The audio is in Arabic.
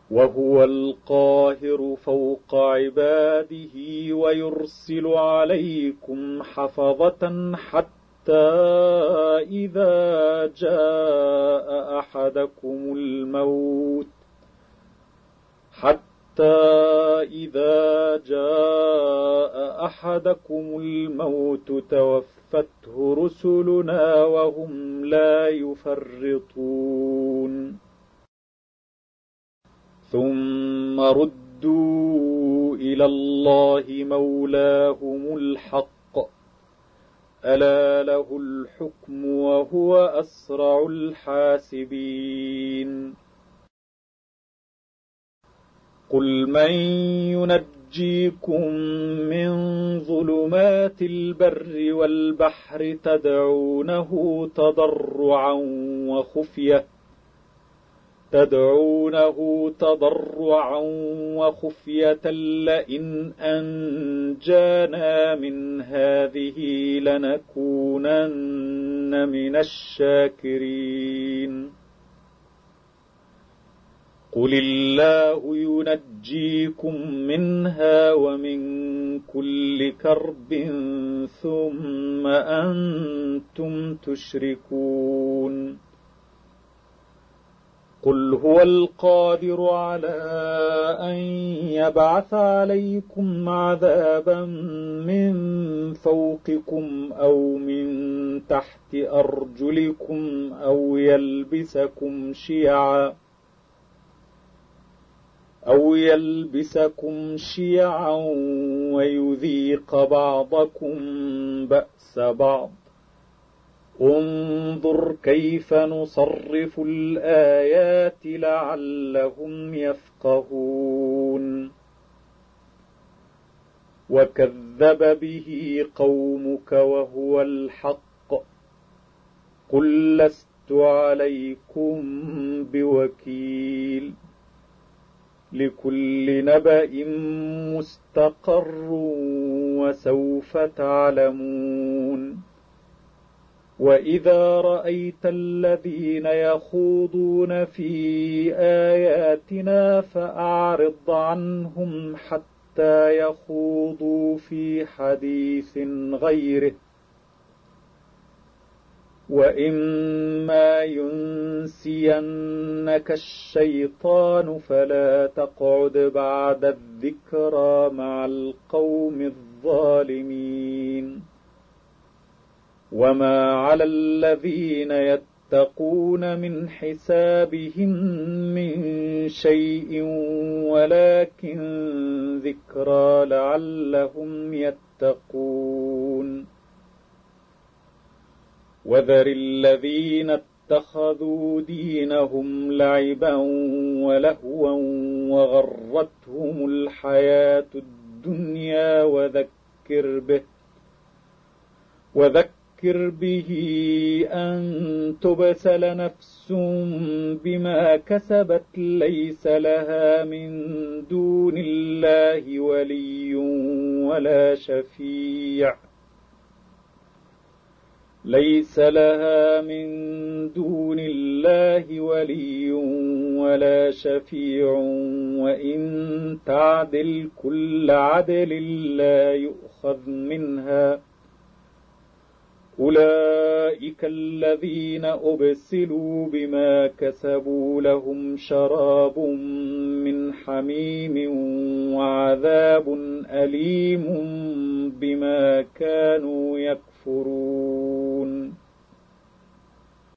وهو القاهر فوق عباده ويرسل عليكم حفظة حتى إذا جاء أحدكم الموت توفته رسلنا وهم لا يفرطون ثم ردوا إلى الله مولاهم الحق ألا له الحكم وهو أسرع الحاسبين قل من ينجيكم من ظلمات البر والبحر تدعونه تضرعا وخفية لئن أنجانا من هذه لنكونن من الشاكرين قل الله ينجيكم منها ومن كل كرب ثم أنتم تشركون قل هو القادر على أن يبعث عليكم عذابا من فوقكم أو من تحت أرجلكم أو يلبسكم شيعا ويذيق بعضكم بأس بعض انظر كيف نصرف الآيات لعلهم يفقهون وكذب به قومك وهو الحق قل لست عليكم بوكيل لكل نبأ مستقر وسوف تعلمون وإذا رأيت الذين يخوضون في آياتنا فأعرض عنهم حتى يخوضوا في حديث غيره وإما ينسينك الشيطان فلا تقعد بعد الذكرى مع القوم الظالمين وما على الذين يتقون من حسابهم من شيء ولكن ذكرى لعلهم يتقون وذر الذين اتخذوا دينهم لعبا ولهوا وغرتهم الحياة الدنيا وذكر به أن تبسل نفس بما كسبت ليس لها من دون الله ولي ولا شفيع وإن تعدل كل عدل لا يؤخذ منها أولئك الذين أبسلوا بما كسبوا لهم شراب من حميم وعذاب أليم بما كانوا يكفرون